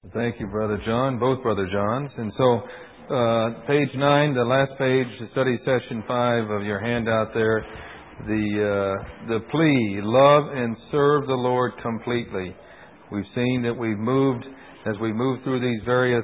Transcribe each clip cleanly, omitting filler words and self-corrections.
Thank you, Brother John, both Brother Johns. And so, page 9, the last page, study session 5 of your handout there, the plea, love and serve the Lord completely. We've seen that as we move through these various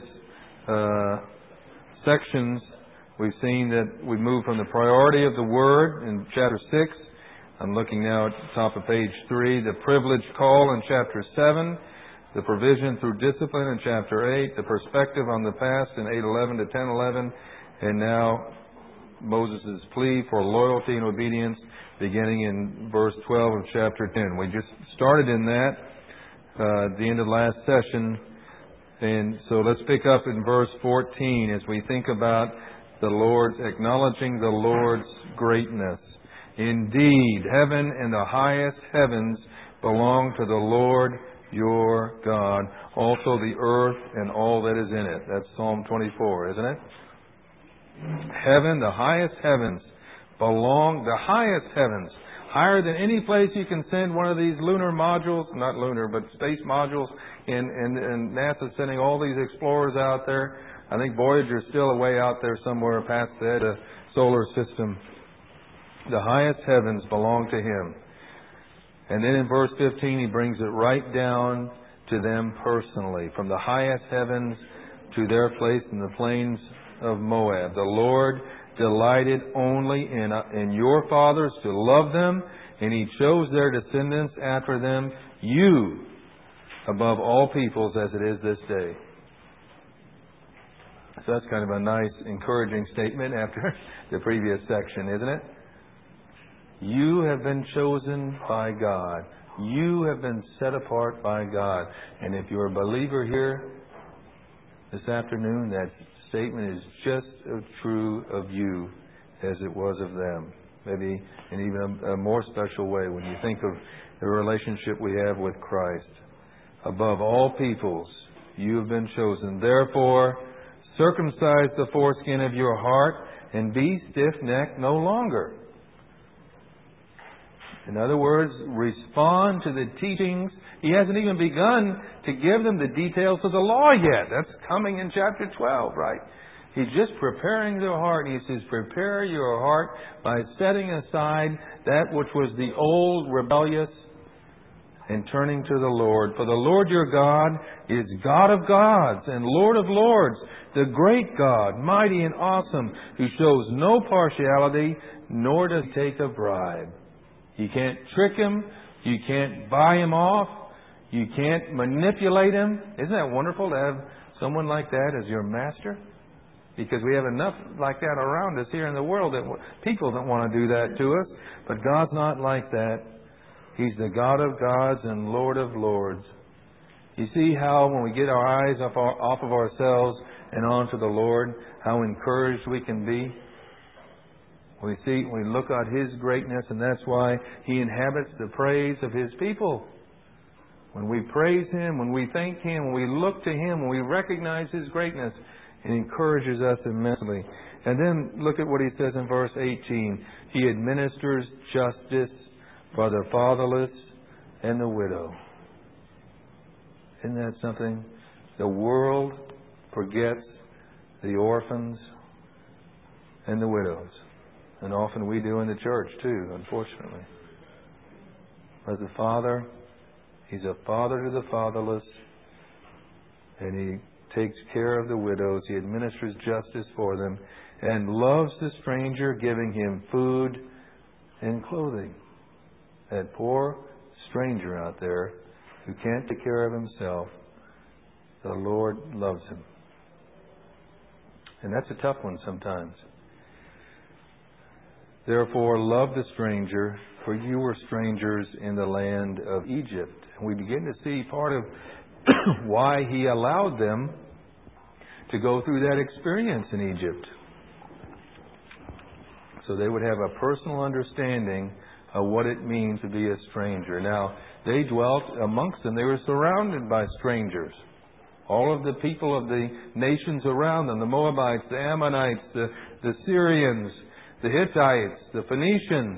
sections, we've seen that we move from the priority of the Word in chapter 6. I'm looking now at the top of page 3, the privileged call in chapter 7. The provision through discipline in chapter 8, the perspective on the past in 8:11 to 10:11, and now Moses' plea for loyalty and obedience beginning in verse 12 of chapter 10. We just started in that at the end of last session, and so let's pick up in verse 14 as we think about acknowledging the Lord's greatness. Indeed, heaven and the highest heavens belong to the Lord your God, also the earth and all that is in it. That's Psalm 24, isn't it? Heaven, the highest heavens, higher than any place you can send one of these lunar modules, not lunar, but space modules, and NASA's sending all these explorers out there. I think Voyager's still away out there somewhere past the solar system. The highest heavens belong to Him. And then in verse 15, he brings it right down to them personally. From the highest heavens to their place in the plains of Moab. The Lord delighted only in your fathers to love them, and He chose their descendants after them, you, above all peoples as it is this day. So that's kind of a nice, encouraging statement after the previous section, isn't it? You have been chosen by God. You have been set apart by God. And if you're a believer here this afternoon, that statement is just as true of you as it was of them. Maybe in even a more special way when you think of the relationship we have with Christ. Above all peoples, you have been chosen. Therefore, circumcise the foreskin of your heart and be stiff-necked no longer. In other words, respond to the teachings. He hasn't even begun to give them the details of the law yet. That's coming in chapter 12, right? He's just preparing their heart. He says, prepare your heart by setting aside that which was the old, rebellious, and turning to the Lord. For the Lord your God is God of gods and Lord of lords, the great God, mighty and awesome, who shows no partiality, nor does He take a bribe. You can't trick Him. You can't buy Him off. You can't manipulate Him. Isn't that wonderful to have someone like that as your master? Because we have enough like that around us here in the world that people don't want to do that to us. But God's not like that. He's the God of gods and Lord of lords. You see how when we get our eyes off of ourselves and onto the Lord, how encouraged we can be? We look at His greatness, and that's why He inhabits the praise of His people. When we praise Him, when we thank Him, when we look to Him, when we recognize His greatness, it encourages us immensely. And then look at what He says in verse 18. He administers justice for the fatherless and the widow. Isn't that something? The world forgets the orphans and the widows. And often we do in the church too, unfortunately. But the Father, He's a father to the fatherless, and He takes care of the widows. He administers justice for them and loves the stranger, giving him food and clothing. That poor stranger out there who can't take care of himself, the Lord loves him. And that's a tough one sometimes. Therefore, love the stranger, for you were strangers in the land of Egypt. And we begin to see part of why He allowed them to go through that experience in Egypt. So they would have a personal understanding of what it means to be a stranger. Now, they dwelt amongst them. They were surrounded by strangers. All of the people of the nations around them, the Moabites, the Ammonites, the Syrians, the Hittites, the Phoenicians,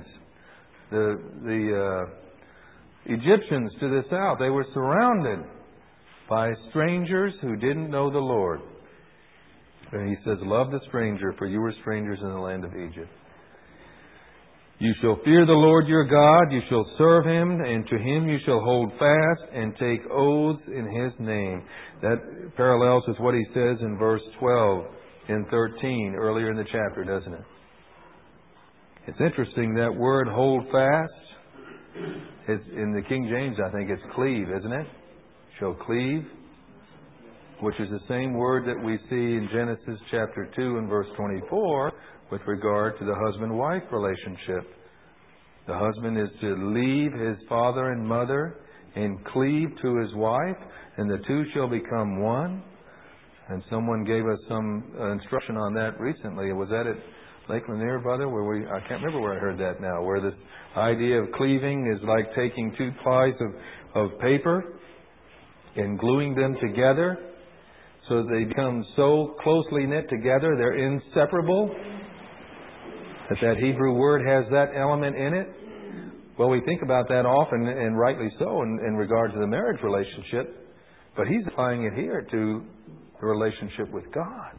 the Egyptians to the south, they were surrounded. by strangers who didn't know the Lord. And he says, love the stranger, for you were strangers in the land of Egypt. You shall fear the Lord your God, you shall serve Him, and to Him you shall hold fast and take oaths in His name. That parallels with what he says in verse 12 and 13 earlier in the chapter, doesn't it? It's interesting, that word hold fast, in the King James I think it's cleave, isn't it? Shall cleave, which is the same word that we see in Genesis chapter 2 and verse 24 with regard to the husband-wife relationship. The husband is to leave his father and mother and cleave to his wife, and the two shall become one. And someone gave us some instruction on that recently. Was that at Lake Lanier, brother? I can't remember where I heard that now, where this idea of cleaving is like taking two plies of paper and gluing them together so that they become so closely knit together they're inseparable. That Hebrew word has that element in it. Well, we think about that often, and rightly so, in regard to the marriage relationship. But he's applying it here to the relationship with God.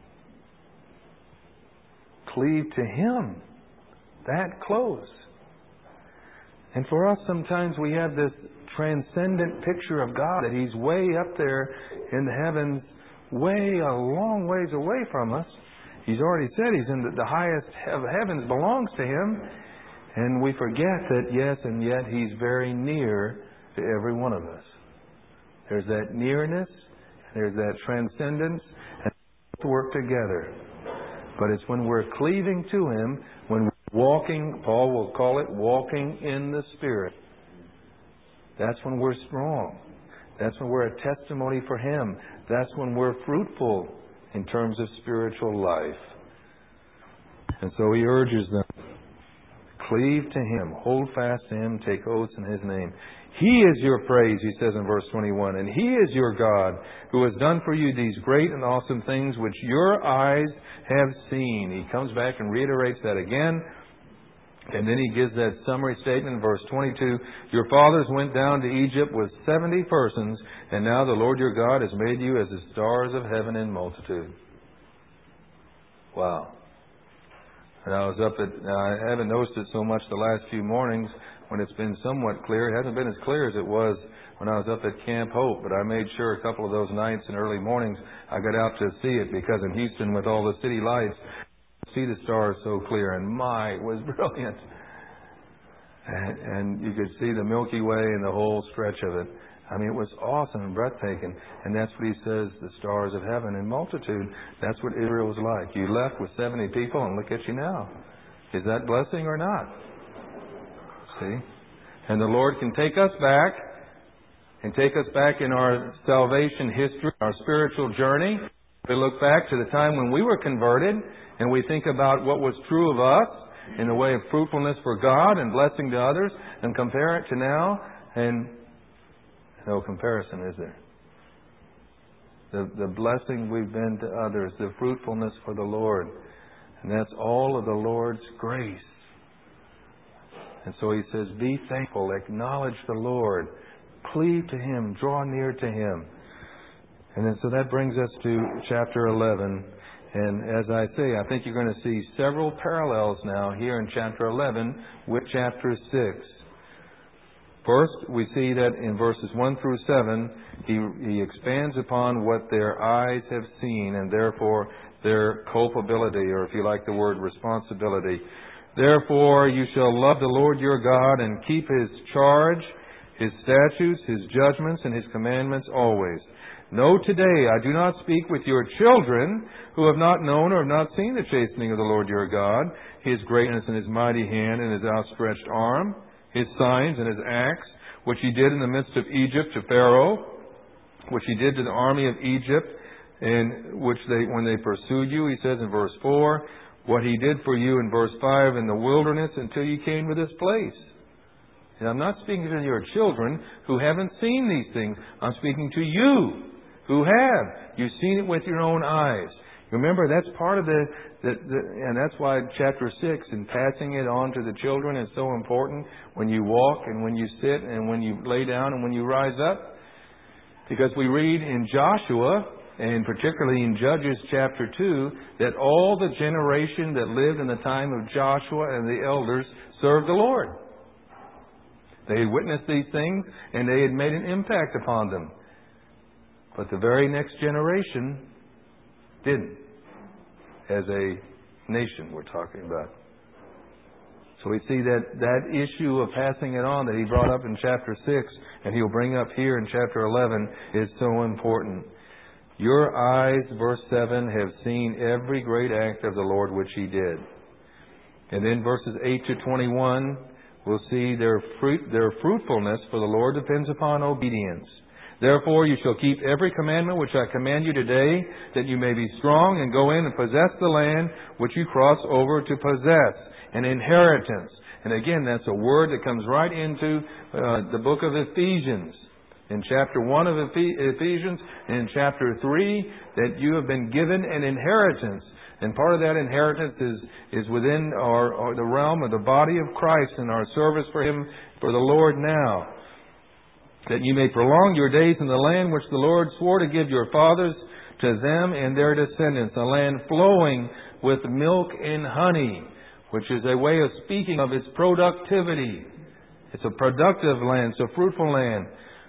Cleave to Him that close. And for us, sometimes we have this transcendent picture of God, that He's way up there in the heavens, way a long ways away from us. He's already said He's in the highest of heavens belongs to Him. And we forget that, yes, and yet He's very near to every one of us. There's that nearness, there's that transcendence, and we work together. But it's when we're cleaving to Him, when we're walking, Paul will call it walking in the Spirit. That's when we're strong. That's when we're a testimony for Him. That's when we're fruitful in terms of spiritual life. And so he urges them, cleave to Him, hold fast to Him, take oaths in His name. He is your praise, he says in verse 21, and He is your God, who has done for you these great and awesome things which your eyes have seen. He comes back and reiterates that again. And then he gives that summary statement in verse 22. Your fathers went down to Egypt with 70 persons, and now the Lord your God has made you as the stars of heaven in multitude. Wow. And I haven't noticed it so much the last few mornings when it's been somewhat clear. It hasn't been as clear as it was when I was up at Camp Hope, but I made sure a couple of those nights and early mornings I got out to see it, because in Houston with all the city lights, see the stars so clear, and it was brilliant. And you could see the Milky Way and the whole stretch of it. I mean, it was awesome and breathtaking. And that's what he says, the stars of heaven in multitude. That's what Israel was like. You left with 70 people, and look at you now. Is that blessing or not? See? And the Lord can take us back, and take us back in our salvation history, our spiritual journey. We look back to the time when we were converted, and we think about what was true of us in the way of fruitfulness for God and blessing to others, and compare it to now, and no comparison, is there? The blessing we've been to others, the fruitfulness for the Lord, and that's all of the Lord's grace. And so he says, be thankful, acknowledge the Lord, cleave to Him, draw near to Him. And then so that brings us to chapter 11. And as I say, I think you're going to see several parallels now here in chapter 11 with chapter 6. First, we see that in verses 1 through 7, he expands upon what their eyes have seen, and therefore their culpability, or if you like the word, responsibility. Therefore you shall love the Lord your God and keep His charge, His statutes, His judgments, and His commandments always. Know today, I do not speak with your children who have not known or have not seen the chastening of the Lord your God, His greatness and His mighty hand and His outstretched arm, His signs and His acts, which He did in the midst of Egypt to Pharaoh, which He did to the army of Egypt, and which when they pursued you, He says in verse 4, what He did for you in verse 5 in the wilderness until you came to this place. And I'm not speaking to your children who haven't seen these things. I'm speaking to you who have. You've seen it with your own eyes. Remember, that's part of and that's why chapter 6 and passing it on to the children is so important. When you walk and when you sit and when you lay down and when you rise up, Because we read in Joshua, and particularly in Judges chapter 2, that all the generation that lived in the time of Joshua and the elders served the Lord. They had witnessed these things, and they had made an impact upon them. But the very next generation didn't, as a nation we're talking about. So we see that issue of passing it on that he brought up in chapter 6, and he'll bring up here in chapter 11, is so important. Your eyes, verse 7, have seen every great act of the Lord which he did. And then verses 8 to 21, we'll see their fruitfulness, for the Lord depends upon obedience. Therefore you shall keep every commandment which I command you today, that you may be strong and go in and possess the land which you cross over to possess, an inheritance. And again, that's a word that comes right into the book of Ephesians. In chapter 1 of Ephesians, and in chapter 3, that you have been given an inheritance. And part of that inheritance is within the realm of the body of Christ and our service for Him, for the Lord now. That you may prolong your days in the land which the Lord swore to give your fathers to them and their descendants, a land flowing with milk and honey, which is a way of speaking of its productivity. It's a productive land, it's a fruitful land.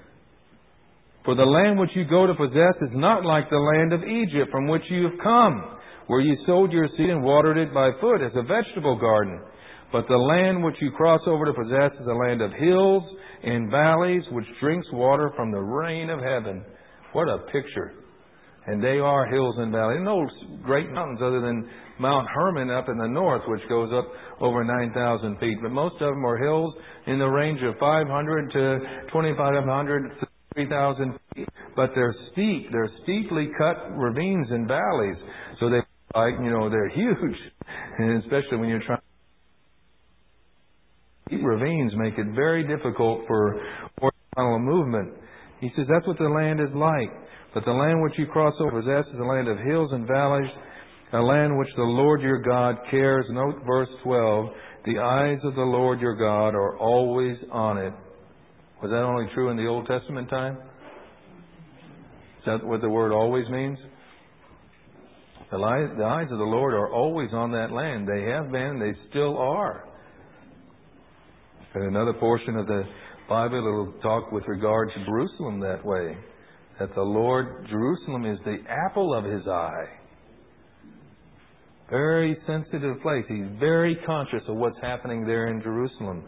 For the land which you go to possess is not like the land of Egypt from which you have come, where you sowed your seed and watered it by foot as a vegetable garden. But the land which you cross over to possess is a land of hills and valleys, which drinks water from the rain of heaven. What a picture. And they are hills and valleys. No great mountains other than Mount Hermon up in the north, which goes up over 9,000 feet. But most of them are hills in the range of 500 to 2,500 to 3,000 feet. But they're steep. They're steeply cut ravines and valleys. So they're huge. And especially when you're trying. Deep ravines make it very difficult for horizontal movement. He says that's what the land is like. But the land which you cross over possess is a land of hills and valleys, a land which the Lord your God cares. Note verse 12. The eyes of the Lord your God are always on it. Was that only true in the Old Testament time? Is that what the word always means? The eyes of the Lord are always on that land. They have been, they still are. In another portion of the Bible, it will talk with regard to Jerusalem that way. That the Lord, Jerusalem is the apple of His eye. Very sensitive place. He's very conscious of what's happening there in Jerusalem.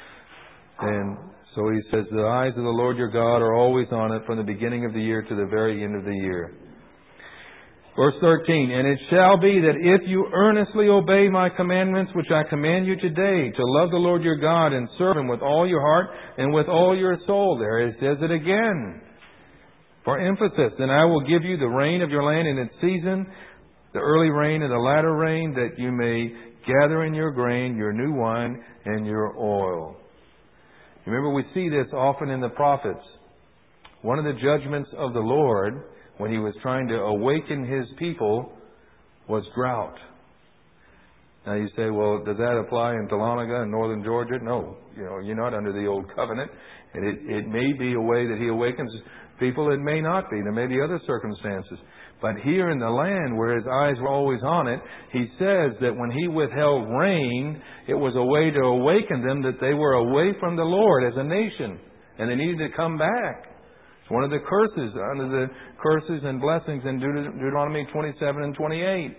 And so He says, the eyes of the Lord your God are always on it from the beginning of the year to the very end of the year. Verse 13, and it shall be that if you earnestly obey my commandments, which I command you today, to love the Lord your God and serve Him with all your heart and with all your soul. There it says it again. For emphasis, then I will give you the rain of your land in its season, the early rain and the latter rain, that you may gather in your grain, your new wine, and your oil. Remember, we see this often in the prophets. One of the judgments of the Lord, when He was trying to awaken His people, was drought. Now you say, well, does that apply in Dahlonega and northern Georgia? No. You're not under the old covenant. And it may be a way that He awakens people. It may not be. There may be other circumstances. But here in the land where His eyes were always on it, He says that when He withheld rain, it was a way to awaken them that they were away from the Lord as a nation. And they needed to come back. It's one of the curses, under the curses and blessings in Deuteronomy 27 and 28.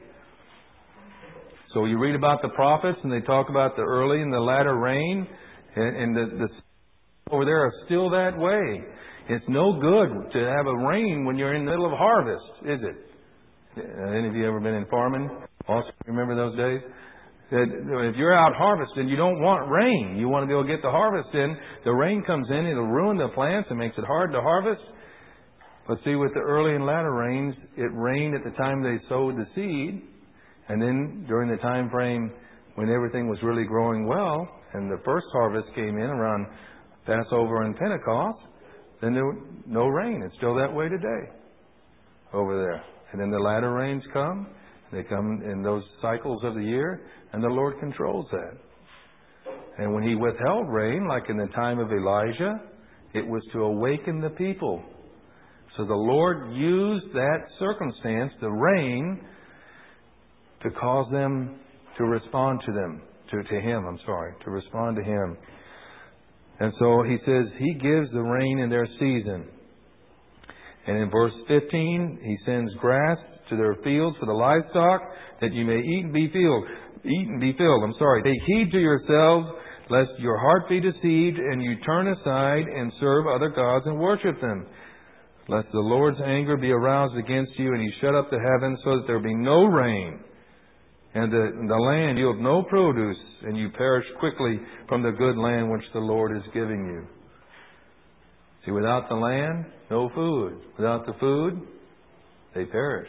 So you read about the prophets, and they talk about the early and the latter rain, and the over there are still that way. It's no good to have a rain when you're in the middle of harvest, is it? Any of you ever been in farming? Also, remember those days? If you're out harvesting, you don't want rain. You want to be able to get the harvest in. The rain comes in, it'll ruin the plants and makes it hard to harvest. But see, with the early and latter rains, it rained at the time they sowed the seed. And then during the time frame when everything was really growing well, and the first harvest came in around Passover and Pentecost, then there was no rain. It's still that way today over there. And then the latter rains come. They come in those cycles of the year, and the Lord controls that. And when He withheld rain, like in the time of Elijah, it was to awaken the people So the Lord used that circumstance, the rain, to cause them to respond to respond to Him. And so He says He gives the rain in their season. And in verse 15, He sends grass to their fields for the livestock, that you may eat and be filled. Take heed to yourselves, lest your heart be deceived, and you turn aside and serve other gods and worship them. Lest the Lord's anger be aroused against you, and He shut up the heavens, so that there be no rain, and the land yield no produce, and you perish quickly from the good land which the Lord is giving you. See, without the land, no food. Without the food, they perish.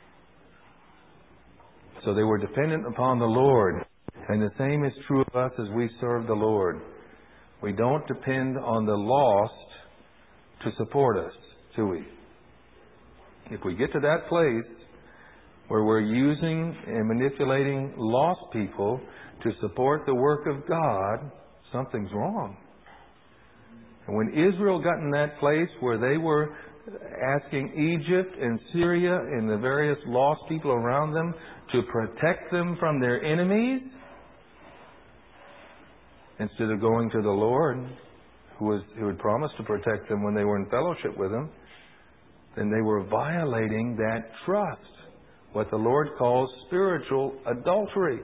So they were dependent upon the Lord. And the same is true of us as we serve the Lord. We don't depend on the lost to support us, do we? If we get to that place where we're using and manipulating lost people to support the work of God, something's wrong. And when Israel got in that place where they were asking Egypt and Syria and the various lost people around them to protect them from their enemies, instead of going to the Lord, who had promised to protect them when they were in fellowship with Him, then they were violating that trust, what the Lord calls spiritual adultery,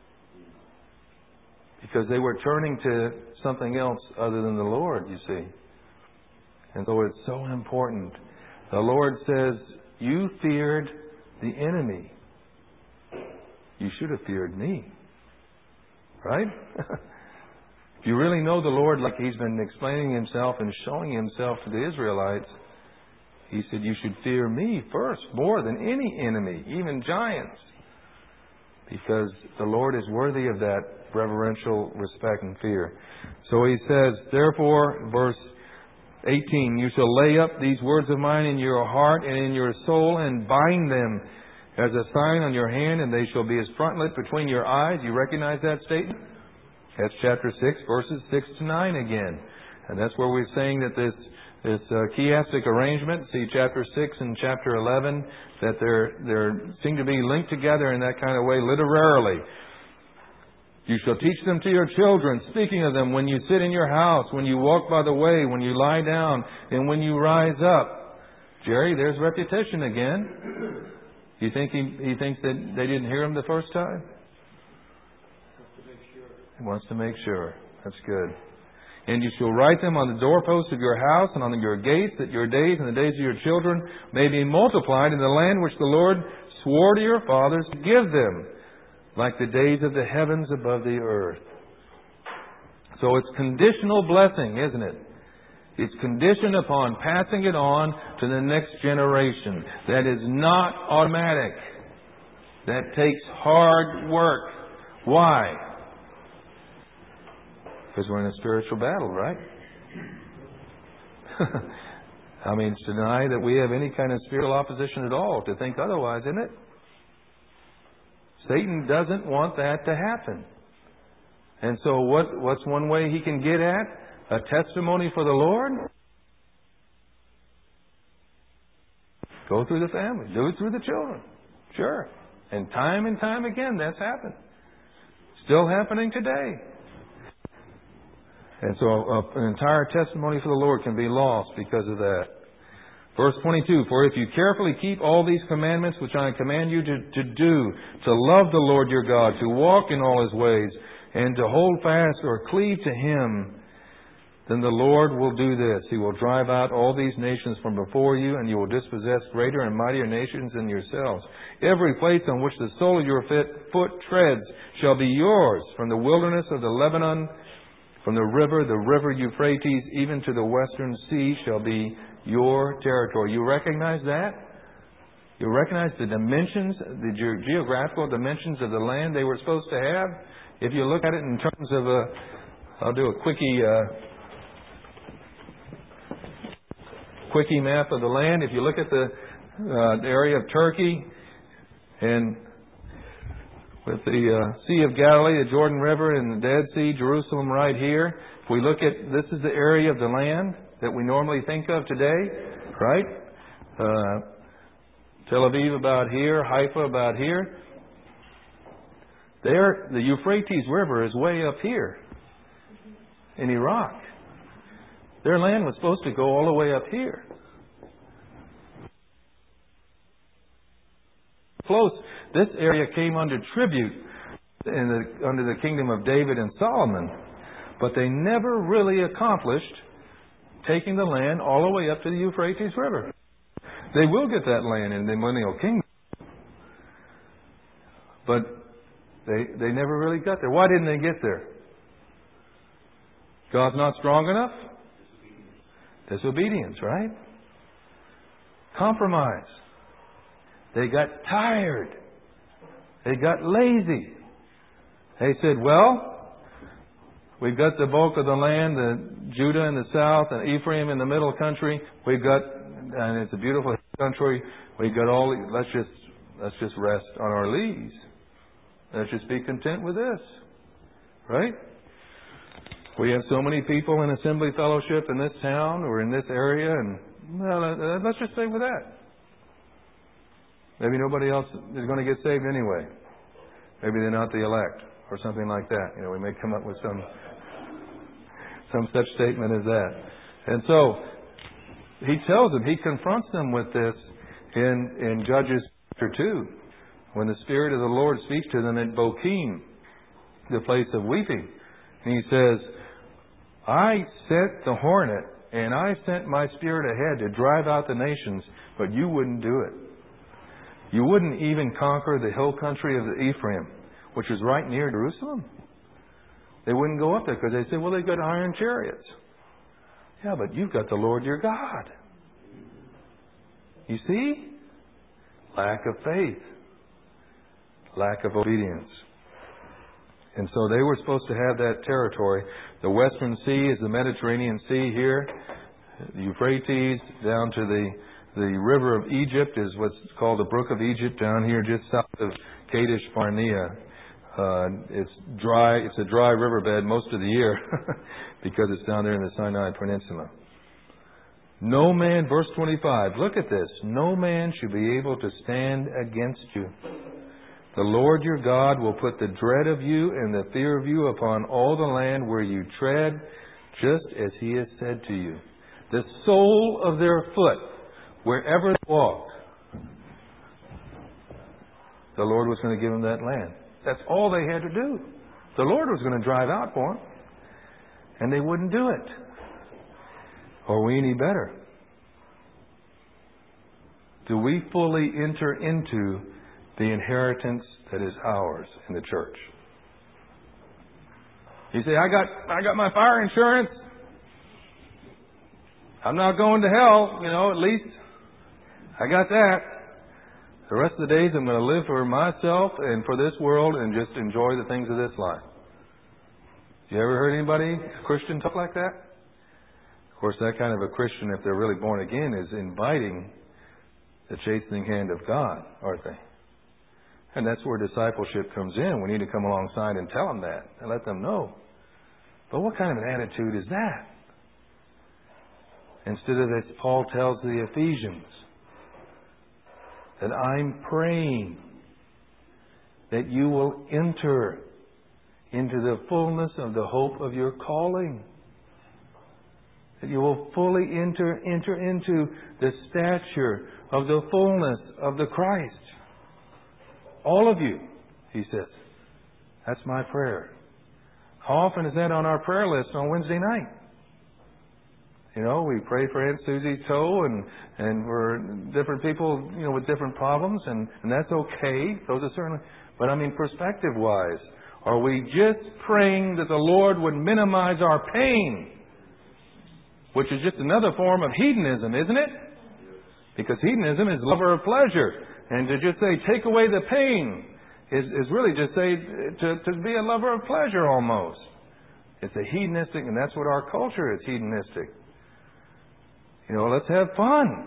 because they were turning to something else other than the Lord, you see. And so it's so important. The Lord says, you feared the enemy. You should have feared me. Right? If you really know the Lord, like He's been explaining Himself and showing Himself to the Israelites, He said, you should fear me first, more than any enemy, even giants. Because the Lord is worthy of that reverential respect and fear. So He says, therefore, verse 18, you shall lay up these words of mine in your heart and in your soul, and bind them as a sign on your hand, and they shall be as frontlet between your eyes. You recognize that statement? That's chapter 6, verses 6 to 9 again. And that's where we're saying that this chiastic arrangement, see chapter 6 and chapter 11, that they seem to be linked together in that kind of way literarily. You shall teach them to your children, speaking of them when you sit in your house, when you walk by the way, when you lie down, and when you rise up. Jerry, there's repetition again. You think he thinks that they didn't hear him the first time? He wants to make sure. That's good. And you shall write them on the doorposts of your house and on your gates, that your days and the days of your children may be multiplied in the land which the Lord swore to your fathers to give them, like the days of the heavens above the earth. So it's conditional blessing, isn't it? It's conditioned upon passing it on to the next generation. That is not automatic. That takes hard work. Why? Because we're in a spiritual battle, right? I mean, it's to deny that we have any kind of spiritual opposition at all, to think otherwise, isn't it? Satan doesn't want that to happen. And so what's one way he can get at a testimony for the Lord? Go through the family. Do it through the children. Sure. And time again, that's happened. Still happening today. And so an entire testimony for the Lord can be lost because of that. Verse 22, for if you carefully keep all these commandments which I command you to do, to love the Lord your God, to walk in all His ways, and to hold fast or cleave to Him, then the Lord will do this. He will drive out all these nations from before you, and you will dispossess greater and mightier nations than yourselves. Every place on which the sole of your foot treads shall be yours, from the wilderness of the Lebanon, from the river Euphrates, even to the western sea shall be your territory. You recognize that? You recognize the dimensions, the geographical dimensions of the land they were supposed to have? If you look at it in terms of I'll do a quickie map of the land. If you look at the area of Turkey, and with the Sea of Galilee, the Jordan River, and the Dead Sea, Jerusalem right here. If we look at, this is the area of the land that we normally think of today, right? Tel Aviv about here, Haifa about here. The Euphrates River is way up here in Iraq. Their land was supposed to go all the way up here. Close. This area came under tribute under the kingdom of David and Solomon, but they never really accomplished taking the land all the way up to the Euphrates River. They will get that land in the millennial kingdom, but they never really got there. Why didn't they get there? God's not strong enough? Disobedience, right? Compromise. They got tired. They got lazy. They said, well, we've got the bulk of the land, the Judah in the south and Ephraim in the middle country. We've got, and it's a beautiful country. We've got all. Let's just rest on our lees. Let's just be content with this, right? We have so many people in assembly fellowship in this town or in this area, and well, let's just stay with that. Maybe nobody else is going to get saved anyway. Maybe they're not the elect or something like that. You know, we may come up with some such statement as that. And so he tells them, he confronts them with this in Judges chapter 2, when the Spirit of the Lord speaks to them at Bochim, the place of weeping. And he says, I sent the hornet and I sent my Spirit ahead to drive out the nations, but you wouldn't do it. You wouldn't even conquer the hill country of the Ephraim, which is right near Jerusalem. They wouldn't go up there because they said, well, they've got iron chariots. Yeah, but you've got the Lord your God. You see? Lack of faith. Lack of obedience. And so they were supposed to have that territory. The Western Sea is the Mediterranean Sea here. The Euphrates down to the river of Egypt is what's called the Brook of Egypt down here just south of Kadesh Barnea. It's dry. It's a dry riverbed most of the year because it's down there in the Sinai Peninsula. No man, verse 25, look at this. No man should be able to stand against you. The Lord your God will put the dread of you and the fear of you upon all the land where you tread, just as He has said to you. The sole of their foot, wherever they walk, the Lord was going to give them that land. That's all they had to do. The Lord was going to drive out for them, and they wouldn't do it. Are we any better? Do we fully enter into the inheritance that is ours in the church? You say, I got my fire insurance. I'm not going to hell, at least I got that. The rest of the days I'm going to live for myself and for this world and just enjoy the things of this life. You ever heard anybody, a Christian, talk like that? Of course, that kind of a Christian, if they're really born again, is inviting the chastening hand of God, aren't they? And that's where discipleship comes in. We need to come alongside and tell them that and let them know. But what kind of an attitude is that? Instead of this, Paul tells the Ephesians that I'm praying that you will enter into the fullness of the hope of your calling. That you will fully enter into the stature of the fullness of the Christ. All of you, he says. That's my prayer. How often is that on our prayer list on Wednesday night? We pray for Aunt Susie's toe and for different people, with different problems, and that's okay. Those are certainly, but perspective-wise, are we just praying that the Lord would minimize our pain? Which is just another form of hedonism, isn't it? Because hedonism is lover of pleasure. And to just say, take away the pain, is really just say, to be a lover of pleasure almost. It's a hedonistic, and that's what our culture is, hedonistic. Let's have fun.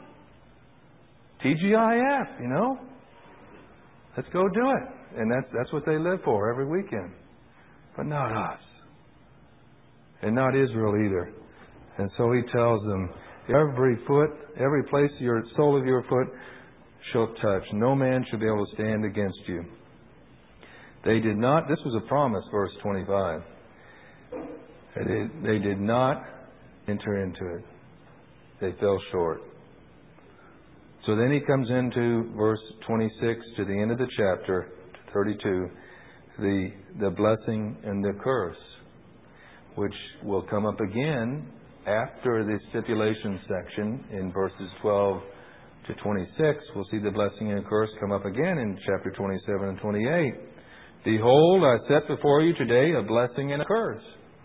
TGIF, Let's go do it. And that's what they live for every weekend. But not us. And not Israel either. And so he tells them, every place your sole of your foot shall touch. No man shall be able to stand against you. They did not, this was a promise, verse 25. They did not enter into it. They fell short. So then he comes into verse 26 to the end of the chapter, 32, the blessing and the curse, which will come up again after the stipulation section in verses 12 to 26. We'll see the blessing and curse come up again in chapter 27 and 28. Behold, I set before you today a blessing and a curse.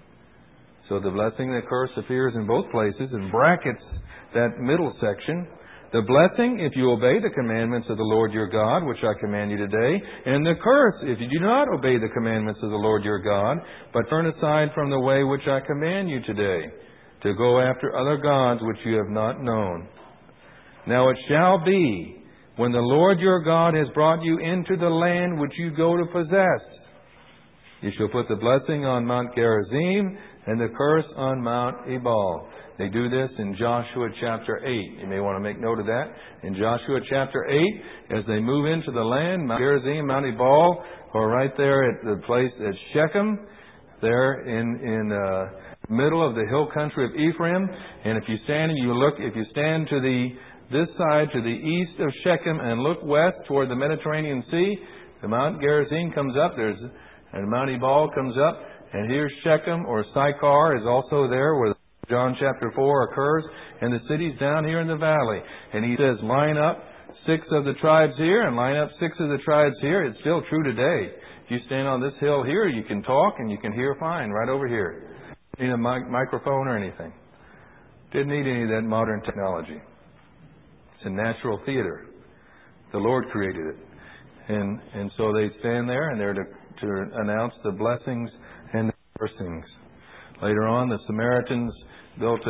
So the blessing and the curse appears in both places and brackets that middle section. The blessing, if you obey the commandments of the Lord your God, which I command you today, and the curse, if you do not obey the commandments of the Lord your God, but turn aside from the way which I command you today, to go after other gods which you have not known. Now it shall be, when the Lord your God has brought you into the land which you go to possess, you shall put the blessing on Mount Gerizim and the curse on Mount Ebal. They do this in Joshua chapter 8. You may want to make note of that. In Joshua chapter 8, as they move into the land, Mount Gerizim, Mount Ebal are right there at the place at Shechem, there in middle of the hill country of Ephraim. And if you stand to this side to the east of Shechem and look west toward the Mediterranean Sea, the Mount Gerizim comes up, and Mount Ebal comes up, and here's Shechem, or Sychar is also there where John chapter 4 occurs, and the city's down here in the valley. And he says, line up 6 of the tribes here and line up 6 of the tribes here. It's still true today. If you stand on this hill here, you can talk and you can hear fine right over here. Need a microphone or anything. Didn't need any of that modern technology. It's a natural theater. The Lord created it. And so they stand there and they're to announce the blessings and the cursings. Later on, the Samaritans built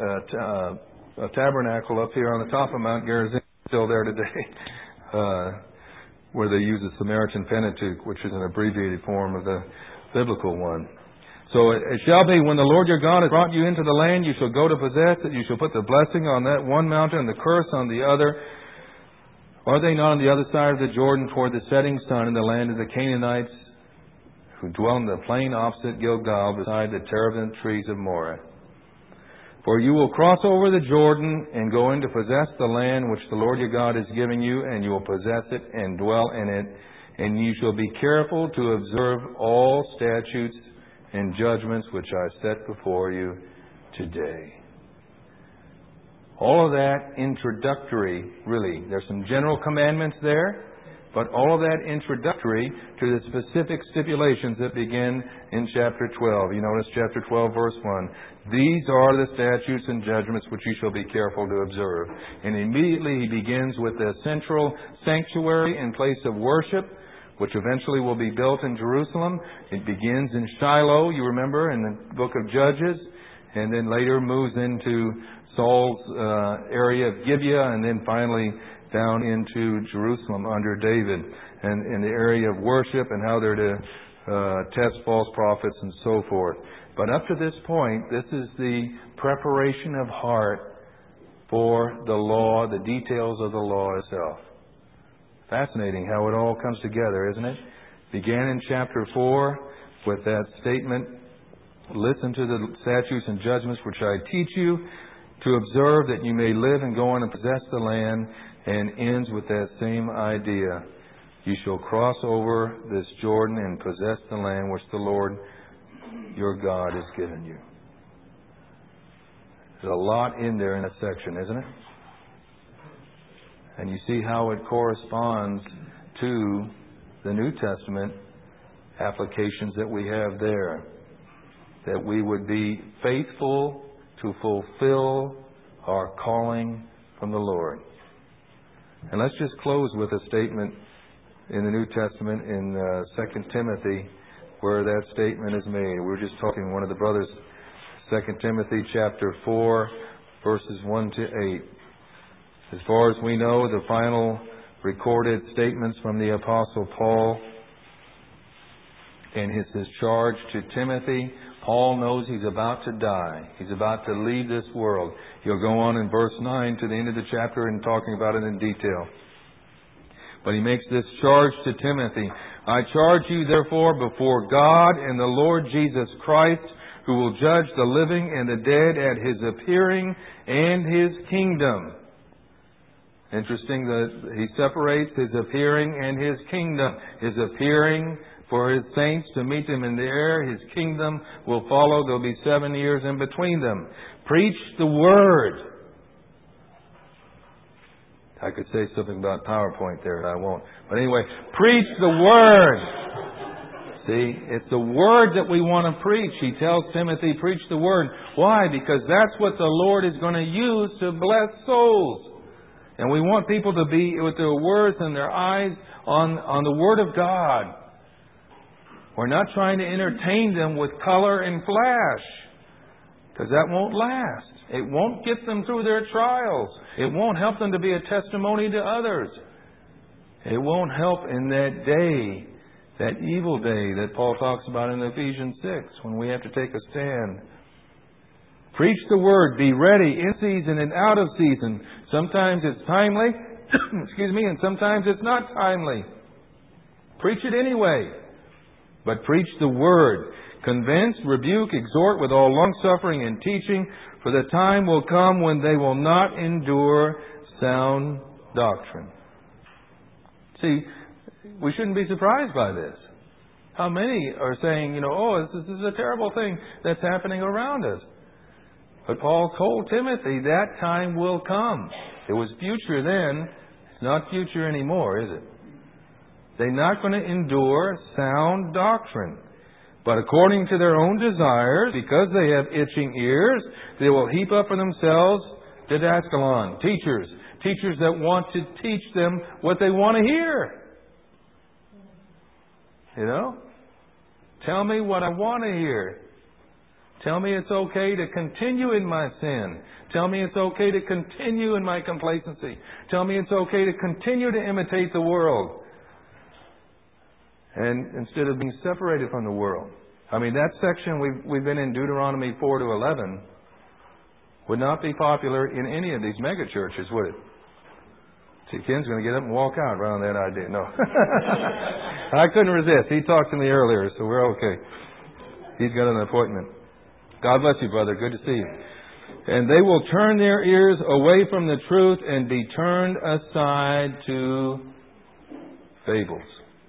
a tabernacle up here on the top of Mount Gerizim, still there today, where they use the Samaritan Pentateuch, which is an abbreviated form of the biblical one. So it shall be, when the Lord your God has brought you into the land you shall go to possess it, you shall put the blessing on that one mountain and the curse on the other. Are they not on the other side of the Jordan toward the setting sun in the land of the Canaanites, who dwell in the plain opposite Gilgal beside the terebinth trees of Moreh? For you will cross over the Jordan and go in to possess the land which the Lord your God is giving you, and you will possess it and dwell in it, and you shall be careful to observe all statutes and judgments which I set before you today. All of that introductory, really. There's some general commandments there, but all of that introductory to the specific stipulations that begin in chapter 12. You notice chapter 12, verse 1. These are the statutes and judgments which you shall be careful to observe. And immediately he begins with the central sanctuary and place of worship, which eventually will be built in Jerusalem. It begins in Shiloh, you remember, in the book of Judges, and then later moves into Saul's area of Gibeah, and then finally down into Jerusalem under David, and in the area of worship and how they're to test false prophets and so forth. But up to this point, this is the preparation of heart for the law, the details of the law itself. Fascinating how it all comes together, isn't it? Began in chapter 4 with that statement, listen to the statutes and judgments which I teach you, to observe that you may live and go on and possess the land, and ends with that same idea. You shall cross over this Jordan and possess the land which the Lord your God has given you. There's a lot in there in that section, isn't it? And you see how it corresponds to the New Testament applications that we have there. That we would be faithful to fulfill our calling from the Lord. And let's just close with a statement in the New Testament in 2 Timothy where that statement is made. We were just talking to one of the brothers, 2 Timothy chapter 4, verses 1 to 8. As far as we know, the final recorded statements from the Apostle Paul And it's his charge to Timothy. Paul knows he's about to die. He's about to leave this world. He'll go on in verse 9 to the end of the chapter and talking about it in detail. But he makes this charge to Timothy. I charge you therefore before God and the Lord Jesus Christ, who will judge the living and the dead at His appearing and His kingdom. Interesting that he separates His appearing and His kingdom. His appearing for His saints to meet them in the air. His kingdom will follow. There'll be 7 years in between them. Preach the Word. I could say something about PowerPoint there, but I won't. But anyway, preach the Word. See, it's the Word that we want to preach. He tells Timothy, preach the Word. Why? Because that's what the Lord is going to use to bless souls. And we want people to be with their words and their eyes on the Word of God. We're not trying to entertain them with color and flash, because that won't last. It won't get them through their trials. It won't help them to be a testimony to others. It won't help in that day, that evil day that Paul talks about in Ephesians 6, when we have to take a stand. Preach the Word. Be ready in season and out of season. Sometimes it's timely, and sometimes it's not timely. Preach it anyway. But preach the Word. Convince, rebuke, exhort with all longsuffering and teaching, for the time will come when they will not endure sound doctrine. See, we shouldn't be surprised by this. How many are saying, this is a terrible thing that's happening around us. But Paul told Timothy that time will come. It was future then. It's not future anymore, is it? They're not going to endure sound doctrine. But according to their own desires, because they have itching ears, they will heap up for themselves didaskalon, teachers that want to teach them what they want to hear. Tell me what I want to hear. Tell me it's okay to continue in my sin. Tell me it's okay to continue in my complacency. Tell me it's okay to continue to imitate the world. And instead of being separated from the world. That section we've been in, Deuteronomy 4 to 11, would not be popular in any of these mega churches, would it? See, Ken's going to get up and walk out right on that idea. No. I couldn't resist. He talked to me earlier, so we're okay. He's got an appointment. God bless you, brother. Good to see you. And they will turn their ears away from the truth and be turned aside to fables.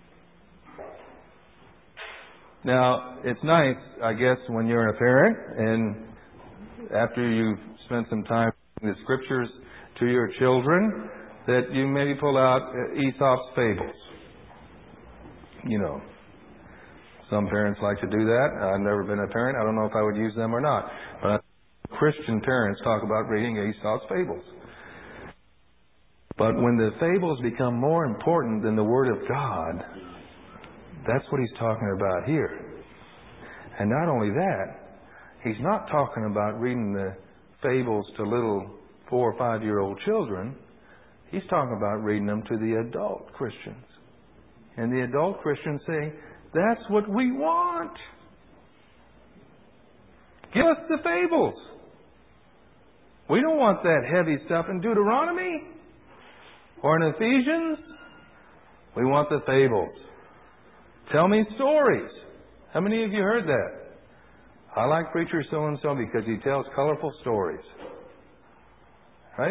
Now, it's nice, I guess, when you're a parent and after you've spent some time reading the Scriptures to your children, that you maybe pull out Aesop's fables. Some parents like to do that. I've never been a parent. I don't know if I would use them or not. But Christian parents talk about reading Aesop's fables. But when the fables become more important than the Word of God, that's what he's talking about here. And not only that, he's not talking about reading the fables to little 4 or 5-year-old children. He's talking about reading them to the adult Christians. And the adult Christians say, that's what we want. Give us the fables. We don't want that heavy stuff in Deuteronomy or in Ephesians. We want the fables. Tell me stories. How many of you heard that? I like preacher so-and-so because he tells colorful stories. Right?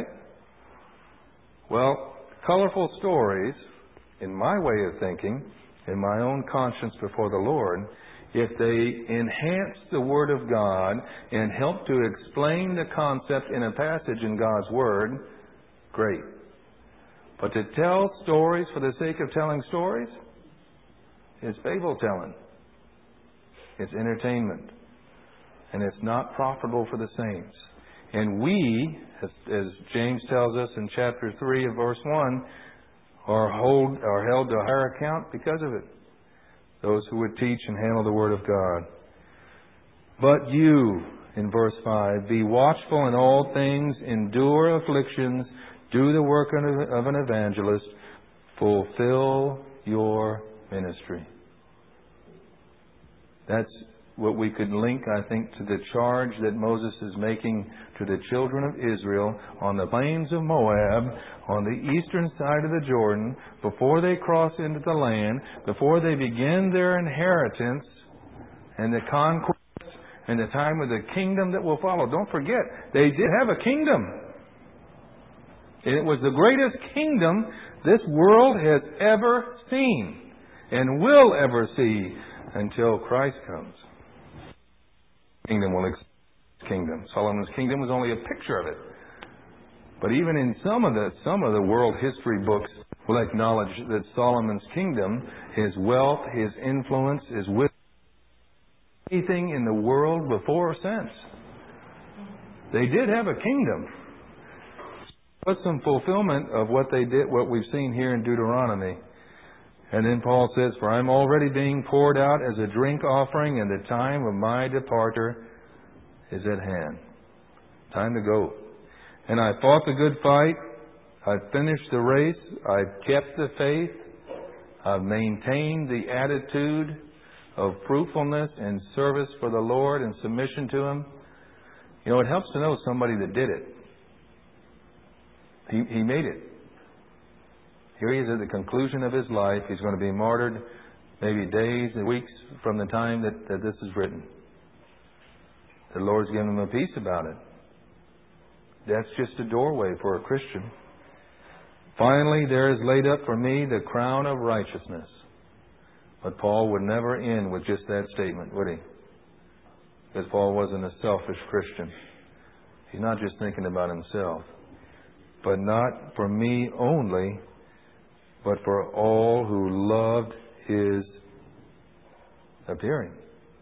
Well, colorful stories, in my way of thinking, in my own conscience before the Lord, if they enhance the Word of God and help to explain the concept in a passage in God's Word, great. But to tell stories for the sake of telling stories, it's fable telling. It's entertainment. And it's not profitable for the saints. And we, as James tells us in chapter 3 of verse 1, are held to a higher account because of it. Those who would teach and handle the Word of God. But you, in verse 5, be watchful in all things, endure afflictions, do the work of an evangelist, fulfill your ministry. That's what we could link, I think, to the charge that Moses is making to the children of Israel on the plains of Moab, on the eastern side of the Jordan, before they cross into the land, before they begin their inheritance and the conquest and the time of the kingdom that will follow. Don't forget, they did have a kingdom. And it was the greatest kingdom this world has ever seen and will ever see until Christ comes. Kingdom will exceed kingdom. Solomon's kingdom was only a picture of it. But even in some of the world history books will acknowledge that Solomon's kingdom, his wealth, his influence, his wisdom, anything in the world before or since. They did have a kingdom. But some fulfillment of what they did, what we've seen here in Deuteronomy. And then Paul says, "For I'm already being poured out as a drink offering, and the time of my departure is at hand." Time to go. "And I fought the good fight. I've finished the race. I've kept the faith. I've maintained the attitude of fruitfulness and service for the Lord and submission to Him." You know, it helps to know somebody that did it. He made it. Here he is at the conclusion of his life. He's going to be martyred maybe days and weeks from the time that this is written. The Lord's given him a peace about it. That's just a doorway for a Christian. "Finally, there is laid up for me the crown of righteousness." But Paul would never end with just that statement, would he? Because Paul wasn't a selfish Christian. He's not just thinking about himself. "But not for me only, but for all who loved His appearing."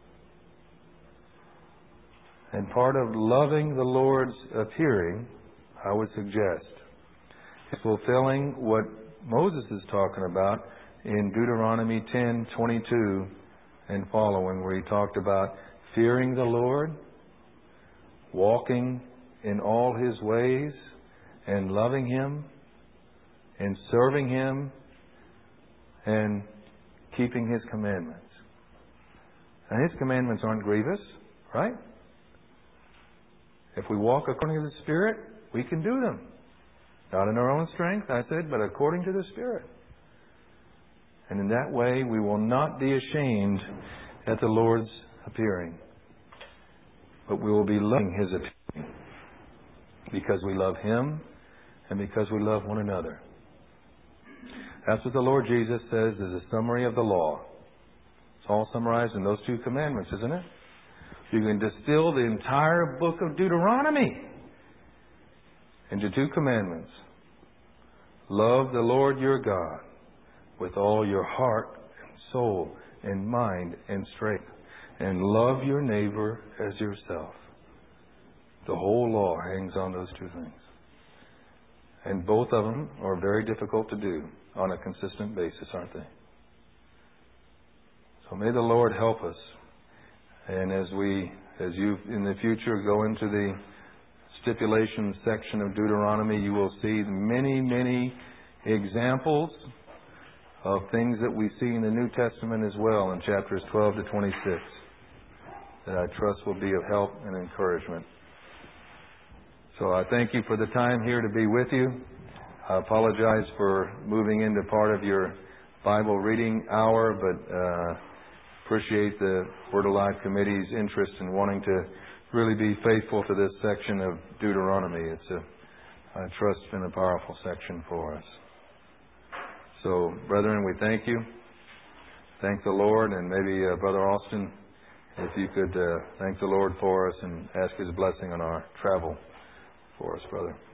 And part of loving the Lord's appearing, I would suggest, is fulfilling what Moses is talking about in Deuteronomy 10:22 and following, where he talked about fearing the Lord, walking in all His ways, and loving Him, and serving Him, and keeping His commandments. And His commandments aren't grievous, right? If we walk according to the Spirit, we can do them. Not in our own strength, I said, but according to the Spirit. And in that way, we will not be ashamed at the Lord's appearing. But we will be loving His appearing. Because we love Him and because we love one another. That's what the Lord Jesus says is a summary of the law. It's all summarized in those two commandments, isn't it? You can distill the entire book of Deuteronomy into two commandments. Love the Lord your God with all your heart and soul and mind and strength. And love your neighbor as yourself. The whole law hangs on those two things. And both of them are very difficult to do on a consistent basis, aren't they? So may the Lord help us. And as you in the future go into the stipulations section of Deuteronomy, you will see many, many examples of things that we see in the New Testament as well in chapters 12 to 26 that I trust will be of help and encouragement. So I thank you for the time here to be with you. I apologize for moving into part of your Bible reading hour, but appreciate the Word Alive Committee's interest in wanting to really be faithful to this section of Deuteronomy. It's I trust, been a powerful section for us. So, brethren, we thank you. Thank the Lord, and maybe Brother Austin, if you could thank the Lord for us and ask His blessing on our travel for us, brother.